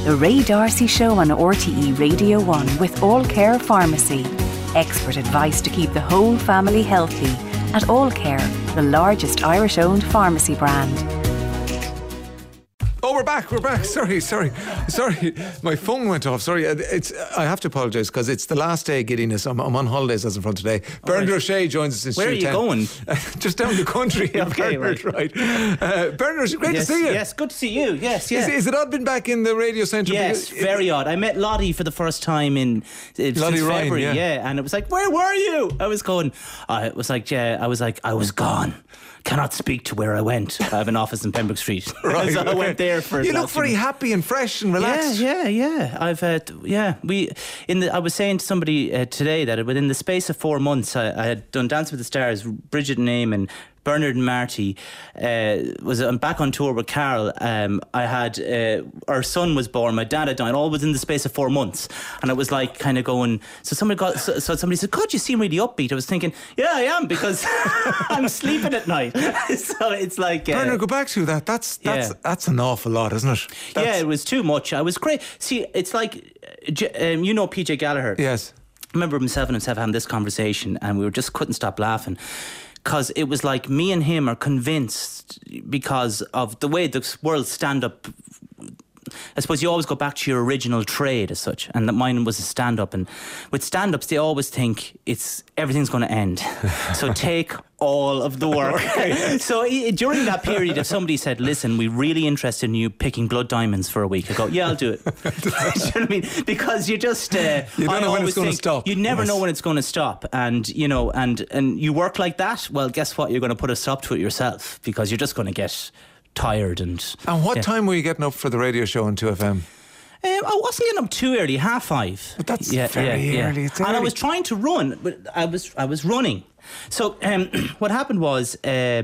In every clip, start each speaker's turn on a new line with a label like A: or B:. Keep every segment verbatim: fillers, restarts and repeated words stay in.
A: The Ray D'Arcy Show on R T E Radio one with All Care Pharmacy. Expert advice to keep the whole family healthy at All Care, the largest Irish-owned pharmacy brand.
B: Oh, we're back, we're back. Sorry, sorry, sorry. My phone went off. Sorry. It's. I have to apologise because it's the last day of giddiness. I'm, I'm on holidays as of from today. Bernard right. O'Shea joins us in
C: Where
B: Studio
C: are you going?
B: Just down the country.
C: Okay,
B: Bernard, right. right. Uh, Bernard, great
C: yes,
B: to see you.
C: Yes, good to see you. Yes, yes.
B: Is, is it odd being back in the radio centre?
C: Yes,
B: Because
C: very
B: it,
C: odd. I met Lottie for the first time in uh, since
B: Lottie Ryan,
C: February.
B: yeah.
C: yeah, and it was like, where were you? I was going. I was like, yeah. I was like, I was gone. Cannot speak to where I went. I have an office in Pembroke Street.
B: Right,
C: so
B: okay.
C: I went there for.
B: You look very happy and fresh and relaxed.
C: Yeah, yeah, yeah. I've uh, yeah. We in the. I was saying to somebody uh, today that within the space of four months, I, I had done Dance with the Stars, Bridget and Eamon, Bernard and Marty. Uh, was I'm back on tour with Carol. Um, I had uh, our son was born. My dad had died. All within the space of four months, and it was like kind of going. So somebody got. So, so somebody said, "God, you seem really upbeat." I was thinking, "Yeah, I am because I'm sleeping at night." So it's like uh,
B: Bernard, go back to that. That's that's
C: yeah.
B: that's an awful lot, isn't it? That's,
C: yeah, it was too much. I was great. See, it's like um, you know P J Gallagher.
B: Yes.
C: I remember himself and himself having this conversation, and we were just couldn't stop laughing. Because it was like me and him are convinced because of the way the world stand-up. I suppose you always go back to your original trade as such, and that mine was a stand-up. And with stand-ups, they always think it's everything's going to end. So take all of the work. Okay. So I, during that period, if somebody said, "Listen, we're really interested in you picking blood diamonds for a week," I go, "Yeah, I'll do it." Do you know what I mean? Because you just uh,
B: you don't
C: I
B: know when it's going to stop.
C: You never
B: yes.
C: know when it's going to stop, and you know, and and you work like that. Well, guess what? You're going to put a stop to it yourself because you're just going to get tired. And
B: and what
C: yeah.
B: time were you getting up for the radio show on two F M?
C: Um, I wasn't getting up too early, half five.
B: But that's
C: yeah,
B: very
C: yeah,
B: early.
C: Yeah.
B: It's early.
C: And I was trying to run, but I was I was running. So um, what happened was uh,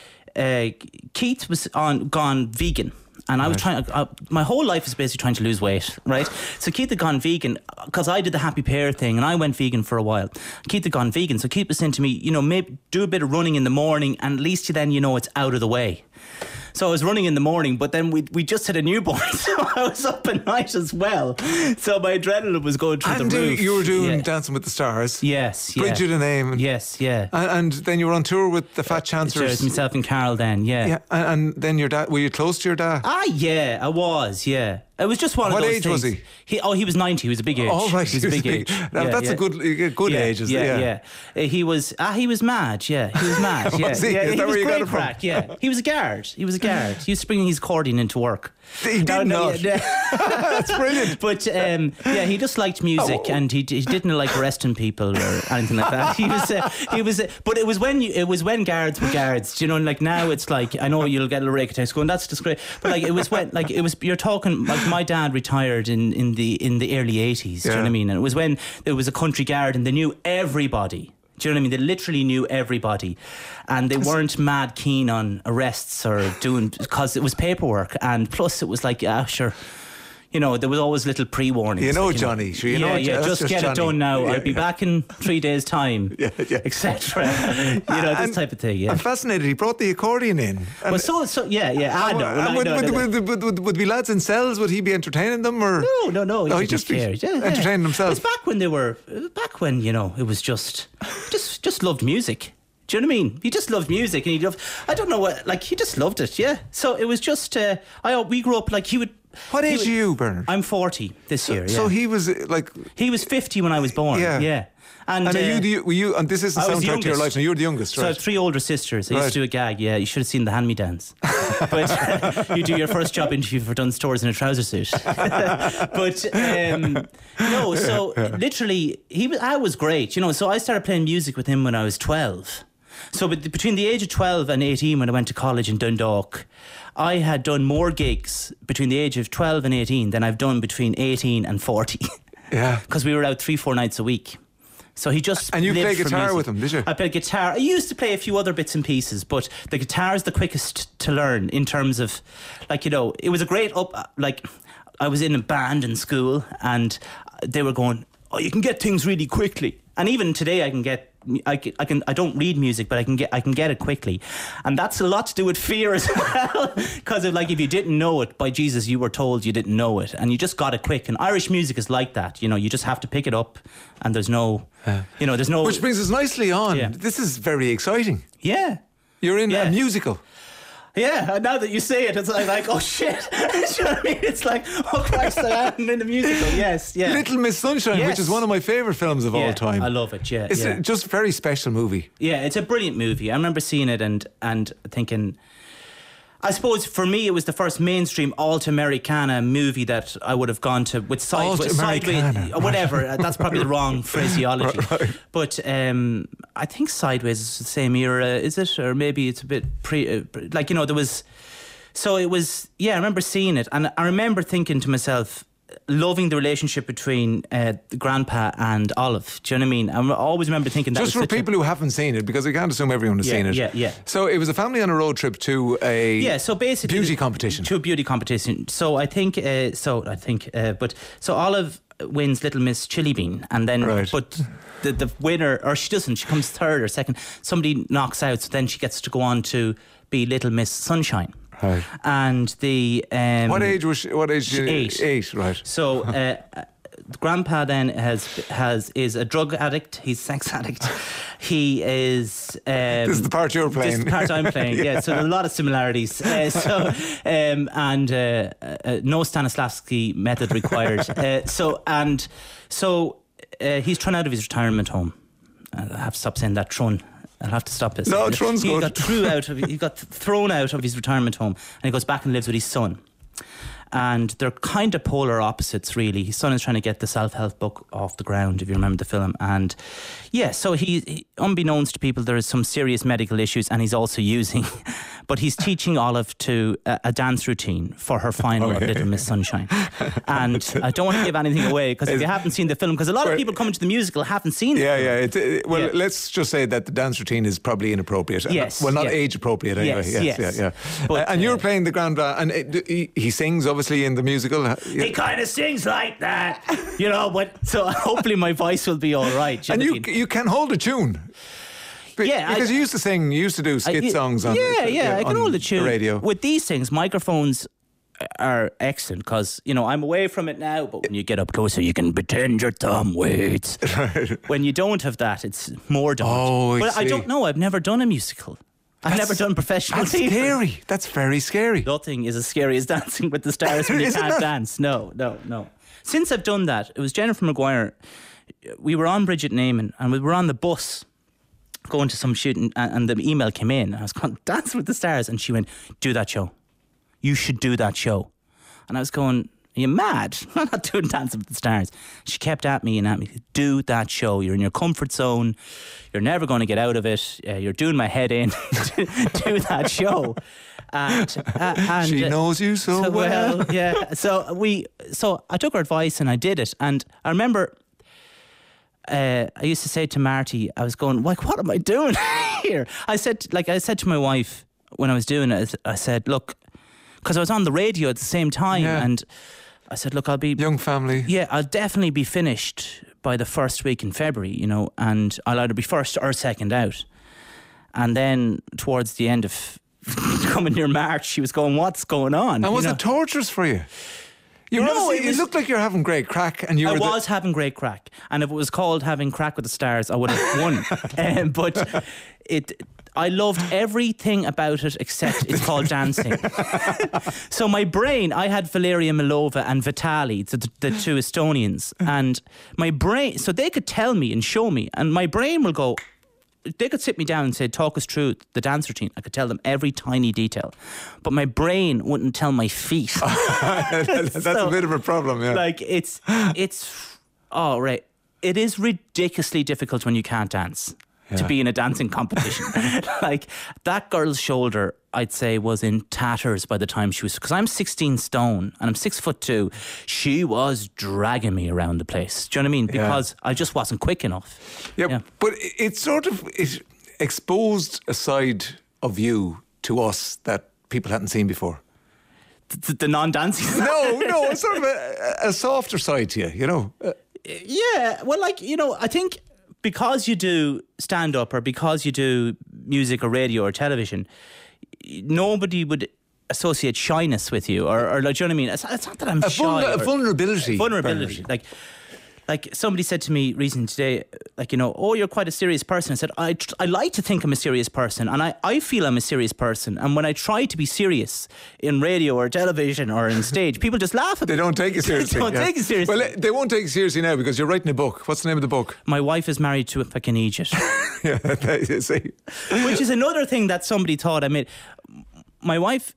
C: uh, Keith was on gone vegan. And I was
B: right.
C: trying, uh, my whole life is basically trying to lose weight, right? So Keith had gone vegan because I did the happy pear thing and I went vegan for a while. Keith had gone vegan. So Keith was saying to me, you know, maybe do a bit of running in the morning and at least you then, you know, it's out of the way. So I was running in the morning, but then we we just had a newborn, so I was up at night as well. So my adrenaline was going through
B: and
C: the roof.
B: You were doing
C: yeah.
B: Dancing with the Stars.
C: Yes, yeah.
B: Bridget and Eamon.
C: Yes, yeah.
B: And, and then you were on tour with the Fat Chancellors.
C: Sure, myself and Carol then, yeah.
B: Yeah, and, and then your dad, were you close to your dad?
C: Ah, yeah, I was, yeah. It was just one
B: what
C: of those
B: age
C: things.
B: was he?
C: he? Oh, he was ninety. He was a big age.
B: Oh, right.
C: He was a big age.
B: Now,
C: yeah,
B: that's
C: yeah.
B: a good a good
C: yeah,
B: age, isn't
C: yeah,
B: it?
C: Yeah, yeah. He was, ah, he was mad, yeah. He was mad, yeah.
B: Was he?
C: yeah
B: Is
C: he
B: that
C: was
B: where you got
C: great
B: it from?
C: crack, yeah. He was a guard. He was a guard. He was bringing his accordion into work.
B: He did
C: no, no,
B: not.
C: Yeah,
B: That's brilliant.
C: But um, yeah, he just liked music,
B: Oh.
C: and he he didn't like arresting people or anything like that. He was uh, he was, uh, but it was when you, it was when guards were guards. Do you know? Like now, it's like I know you'll get a rake of text going. That's just great. But like it was when like it was you're talking like my dad retired in, in the in the early eighties.
B: Yeah.
C: Do you know what I mean? And it was when there was a country guard and they knew everybody. Do you know what I mean? They literally knew everybody, and they weren't mad keen on arrests or doing because it was paperwork, and plus it was like, yeah, sure. You know, there was always little pre-warnings.
B: You know,
C: like, you
B: Johnny.
C: Know,
B: Sure, you
C: yeah,
B: know,
C: yeah.
B: that's
C: Just,
B: just
C: get
B: Johnny.
C: it done now.
B: Yeah,
C: I'll be
B: yeah.
C: back in three days' time.
B: Yeah, yeah.
C: et cetera. You know, this
B: And
C: type of thing. Yeah.
B: I'm fascinated. He brought the accordion in. And
C: Well, so, so yeah, yeah. I know.
B: and
C: I
B: would,
C: know,
B: would,
C: no, no.
B: would, would, would, would be lads in cells? Would he be entertaining them, or
C: No, no, no.
B: No, he
C: didn't
B: just be
C: care. Yeah, yeah.
B: entertaining himself.
C: It's back when they were, back when you know, it was just, just, just loved music. Do you know what I mean? He just loved music, and he loved. I don't know what, like he just loved it. Yeah. So it was just. Uh, I we grew up like he would.
B: What
C: he
B: age
C: would,
B: are you, Bernard?
C: I'm forty this year. Yeah.
B: So he was uh, like,
C: he was fifty when I was born.
B: Yeah.
C: Yeah. And,
B: and are
C: uh,
B: you the, were you? And this isn't
C: I was the
B: soundtrack to your
C: youngest.
B: life. Now you're the youngest,
C: So I
B: right?
C: have three older sisters. I used
B: Right.
C: to do a gag. Yeah, you should have seen the hand-me-downs. But you do your first job interview for Dunnes Stores in a trouser suit. But um, no, so literally, he was. I was great, you know. So I started playing music with him when I was twelve. So but between the age of twelve and eighteen, when I went to college in Dundalk, I had done more gigs between the age of twelve and eighteen than I've done between eighteen and forty.
B: Yeah.
C: Because we were out three, four nights a week. So he just
B: And you
C: lived
B: played
C: for
B: guitar
C: music.
B: with him, did you?
C: I played guitar. I used to play a few other bits and pieces, but the guitar is the quickest to learn in terms of, like, you know, it was a great up. Like, I was in a band in school, and they were going, oh, you can get things really quickly. And even today I can get I can, I can I don't read music, but I can get I can get it quickly, and that's a lot to do with fear as well. Because of like, if you didn't know it, by Jesus, you were told you didn't know it, and you just got it quick. And Irish music is like that, you know. You just have to pick it up, and there's no, uh, you know, there's no.
B: Which brings us nicely on.
C: Yeah.
B: This is very exciting.
C: Yeah,
B: you're in
C: yeah.
B: a musical.
C: Yeah, now that you say it, it's like, like oh shit. Do you know what I mean? It's like, oh Christ, I am in the musical. Yes, yeah.
B: Little Miss Sunshine,
C: yes.
B: which is one of my favourite films of
C: yeah,
B: all time.
C: I love it, yeah.
B: It's
C: yeah.
B: a just very special movie.
C: Yeah, it's a brilliant movie. I remember seeing it and, and thinking, I suppose for me it was the first mainstream alt-Americana movie that I would have gone to with sideways, sideways or whatever. That's probably the wrong phraseology.
B: Right, right.
C: But um, I think Sideways is the same era, is it? Or maybe it's a bit pre, uh, like, you know, there was. So it was, yeah, I remember seeing it, and I remember thinking to myself, loving the relationship between uh, Grandpa and Olive. Do you know what I mean? I always remember thinking that.
B: Just
C: was
B: for people a, who haven't seen it, because I can't assume everyone has
C: yeah,
B: seen it.
C: Yeah, yeah.
B: So it was a family on a road trip to a
C: yeah, so basically
B: beauty competition.
C: To a beauty competition. So I think, uh, so I think, uh, but so Olive wins Little Miss Chili Bean, and then,
B: right.
C: but the the winner, or she doesn't, she comes third or second. Somebody knocks out, so then she gets to go on to be Little Miss Sunshine.
B: Right.
C: And the um,
B: what age was she, what age? She,
C: eight.
B: Eight, right.
C: So uh, Grandpa then has has is a drug addict. He's a sex addict. He is. Um,
B: this is the part you're playing.
C: This is the part I'm playing. yeah. yeah. So there's a lot of similarities. Uh, so um, and uh, uh, no Stanislavski method required. uh, so and so uh, he's thrown out of his retirement home. I have to stop saying that. Thrown. I'll have to stop this.
B: No, Tron's
C: he
B: good.
C: got threw out of he got thrown out of his retirement home, and he goes back and lives with his son. And they're kind of polar opposites, really. His son is trying to get the self-help book off the ground, if you remember the film. And yeah, so he, he unbeknownst to people, there is some serious medical issues, and he's also using, but he's teaching Olive to uh, a dance routine for her final
B: okay.
C: of Little Miss Sunshine. And I don't want to give anything away, because if you haven't seen the film, because a lot of people coming to the musical haven't seen it.
B: Yeah, yeah. It, it, well,
C: yeah.
B: let's just say that the dance routine is probably inappropriate.
C: Yes.
B: Well, not
C: yes.
B: age appropriate anyway.
C: Yes,
B: yes,
C: yes.
B: yeah, yeah.
C: But,
B: uh, and you're
C: uh,
B: playing the grandpa, and it, he, he sings obviously in the musical.
C: He kind of sings like that, you know. But so hopefully my voice will be all right.
B: And you you can hold a tune. But,
C: yeah,
B: because
C: I,
B: you used to sing, you used to do skit
C: I,
B: songs on
C: yeah, yeah.
B: uh,
C: I can
B: on
C: hold a tune.
B: The radio.
C: With these things, microphones are excellent, because you know I'm away from it now. But when you get up closer, you can pretend your thumb waits. When you don't have that, it's more daunting.
B: Oh, I
C: but
B: see.
C: I don't know. I've never done a musical. I've
B: That's-
C: never done professional
B: That's
C: theatre.
B: scary. That's very scary.
C: Nothing is as scary as Dancing with the Stars when you
B: Isn't
C: can't
B: it?
C: dance. No, no, no. Since I've done that, it was Jennifer Maguire. We were on Bridget Neyman, and we were on the bus going to some shooting, and, and the email came in. And I was going, Dancing with the Stars, and she went, do that show. You should do that show. And I was going, are you mad? I'm not doing Dancing with the Stars. She kept at me and at me, do that show. You're in your comfort zone. You're never going to get out of it. Uh, you're doing my head in. Do that show. And, uh, and
B: She knows you so,
C: so
B: well.
C: well. Yeah. So we. So I took her advice and I did it. And I remember, uh, I used to say to Marty, I was going, like, what am I doing here? I said, like, I said to my wife when I was doing it, I said, look, because I was on the radio at the same time,
B: Yeah.
C: and I said, look, I'll be
B: Young family.
C: yeah, I'll definitely be finished by the first week in February, you know, and I'll either be first or second out. And then towards the end of coming near March, she was going, what's going on?
B: And was
C: You know?
B: it torturous for you? You,
C: No,
B: honestly,
C: it
B: you
C: was-
B: looked like you're having great crack, and you
C: I
B: were. the-
C: was having great crack, and if it was called having crack with the stars, I would have won. um, but it, I loved everything about it except it's called dancing. So my brain, I had Valeria Milova and Vitali, the, the two Estonians, and my brain, so they could tell me and show me, and my brain will go. They could sit me down and say, talk us through the dance routine. I could tell them every tiny detail. But my brain wouldn't tell my feet.
B: That's
C: So,
B: a bit of a problem, yeah.
C: Like, it's, it's, oh, right. It is ridiculously difficult when you can't dance to
B: Yeah.
C: be in a dancing competition. Like, that girl's shoulder, I'd say, was in tatters by the time she was, because I'm sixteen stone and I'm six foot two. She was dragging me around the place. Do you know what I mean?
B: Yeah.
C: Because I just wasn't quick enough.
B: yeah,
C: yeah.
B: but it, it sort of it exposed a side of you to us that people hadn't seen before.
C: The, the non-dancing.
B: No, no, it's sort of a, a softer side to you, you know. Uh,
C: Yeah, well, like, you know, I think because you do stand-up or because you do music or radio or television, nobody would associate shyness with you, or, or like, do you know what I mean? It's, it's not that I'm
B: a
C: shy.
B: Vulner-
C: or,
B: a vulnerability.
C: Vulnerability.
B: Bernard.
C: Like, like somebody said to me recently today, like, you know, oh, you're quite a serious person. I said, I, tr- I like to think I'm a serious person, and I, I feel I'm a serious person. And when I try to be serious in radio or television or in stage, people just laugh at me.
B: They don't take it seriously.
C: They don't
B: yeah.
C: take it seriously.
B: Well, they won't take it seriously now because you're writing a book. What's the name of the book?
C: My wife is married to a fucking Egypt.
B: Yeah, you see.
C: Which is another thing that somebody thought I made. My wife,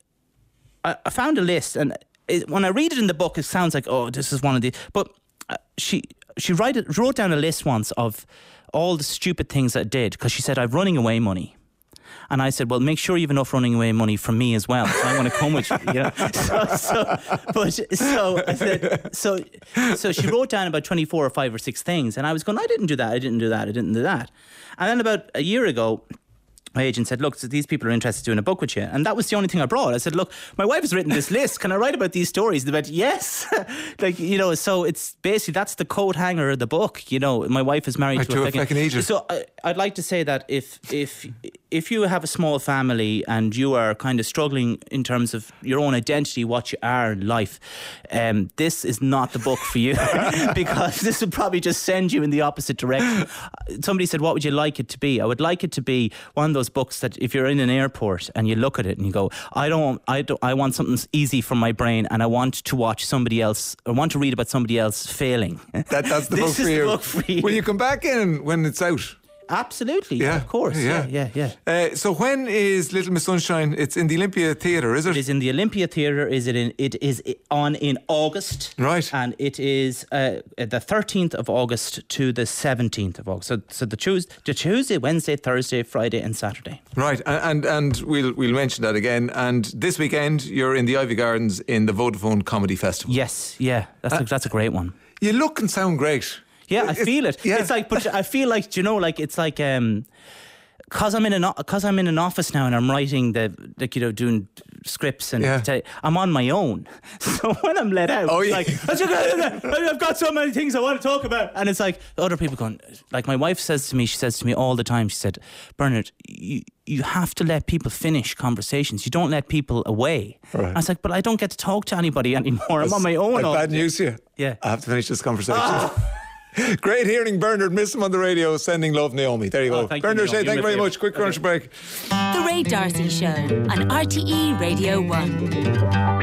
C: I, I found a list, and it, when I read it in the book, it sounds like, oh, this is one of the. But uh, she she write it, wrote down a list once of all the stupid things that I did, because she said, I've running away money. And I said, well, make sure you have enough running away money from me as well. So I want to come with you, you know. So, so, but, so I said, so, so she wrote down about twenty-four or five or six things. And I was going, I didn't do that. I didn't do that. I didn't do that. And then about a year ago, my agent said, look, so these people are interested in doing a book with you. And that was the only thing I brought. I said, look, my wife has written this list. Can I write about these stories? They went, yes. Like, you know, so it's basically, that's the coat hanger of the book. You know, my wife is married
B: Like
C: to,
B: to
C: a
B: a
C: fucking
B: fucking Egypt.
C: So I, I'd like to say that if if if you have a small family and you are kind of struggling in terms of your own identity, what you are in life, um, this is not the book for you because this would probably just send you in the opposite direction. Somebody said, what would you like it to be? I would like it to be one of those books that if you're in an airport and you look at it and you go, I don't, I don't, I want something easy for my brain, and I want to watch somebody else, I want to read about somebody else failing.
B: That, that's the,
C: This
B: book,
C: is
B: for
C: the
B: you.
C: book for you.
B: Will you come back in when it's out?
C: Absolutely,
B: Yeah,
C: of course, yeah, yeah, yeah.
B: Uh, so when is Little Miss Sunshine? It's in the Olympia Theatre, is it?
C: It is in the Olympia Theatre. Is it in? It is on in August,
B: Right.
C: And it is uh, the thirteenth of August to the seventeenth of August. So, so the Tuesday, the Tuesday, Wednesday, Thursday, Friday, and Saturday.
B: Right, and, and and we'll we'll mention that again. And this weekend you're in the Ivy Gardens in the Vodafone Comedy Festival.
C: Yes, yeah, that's
B: Uh,
C: a, that's a great one.
B: You look and sound great.
C: Yeah, I
B: It's-
C: feel it.
B: yeah.
C: It's like, but I feel like, do you know, like it's like, um, cause I'm in an cause I'm in an office now and I'm writing the like you know doing scripts and
B: Yeah.
C: te- I'm on my own. So when I'm let out,
B: Oh,
C: it's
B: yeah.
C: like I've got so many things I want to talk about, and it's like other people going. Like my wife says to me, she says to me all the time. She said, Bernard, you you have to let people finish conversations. You don't let people away.
B: Right.
C: I was like, but I don't get to talk to anybody anymore. I'm on my own.
B: I've
C: all
B: bad
C: the-
B: news to you.
C: Yeah.
B: I have to finish this conversation. Great hearing Bernard. Miss him on the radio. Sending love, Naomi. There you
C: Oh,
B: go.
C: thank you,
B: Bernard
C: Naomi.
B: O'Shea, thank you
C: Do me
B: very
C: a
B: much.
C: favour.
B: Quick commercial break.
D: The Ray Darcy Show on R T E Radio one.